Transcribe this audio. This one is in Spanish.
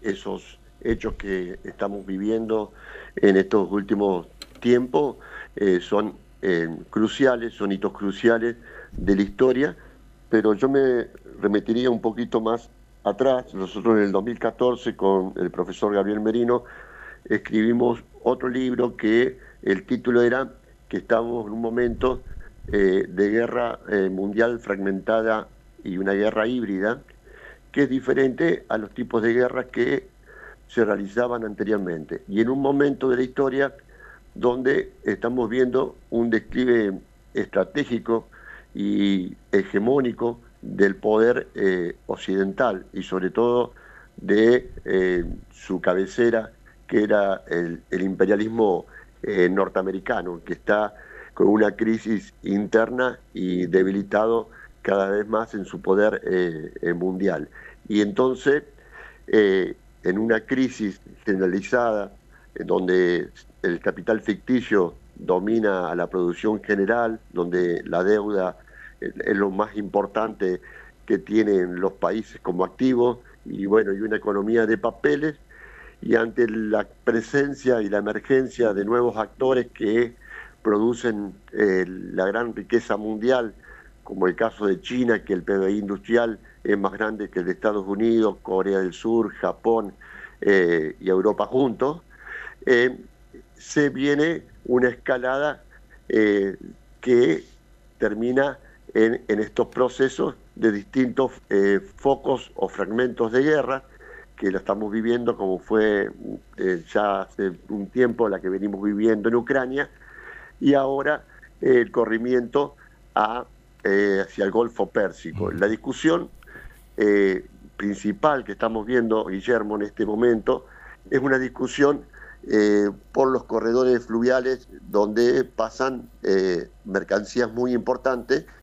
esos hechos que estamos viviendo en estos últimos tiempos son cruciales, son hitos cruciales de la historia, pero yo me remitiría un poquito más atrás. Nosotros en el 2014 con el profesor Gabriel Merino escribimos otro libro que el título era que estamos en un momento de guerra mundial fragmentada y una guerra híbrida, que es diferente a los tipos de guerras que se realizaban anteriormente. Y en un momento de la historia donde estamos viendo un declive estratégico y hegemónico del poder occidental y sobre todo de su cabecera, que era el imperialismo norteamericano, que está con una crisis interna y debilitado cada vez más en su poder mundial. Y entonces, en una crisis generalizada, donde el capital ficticio domina a la producción general, donde la deuda es lo más importante que tienen los países como activos, y bueno, y una economía de papeles, y ante la presencia y la emergencia de nuevos actores que producen la gran riqueza mundial, como el caso de China, que el PBI industrial es más grande que el de Estados Unidos, Corea del Sur, Japón y Europa juntos, eh, se viene una escalada que termina en estos procesos de distintos focos o fragmentos de guerra, que lo estamos viviendo como fue ya hace un tiempo la que venimos viviendo en Ucrania, y ahora el corrimiento hacia el Golfo Pérsico. La discusión principal que estamos viendo, Guillermo, en este momento, es una discusión por los corredores fluviales donde pasan mercancías muy importantes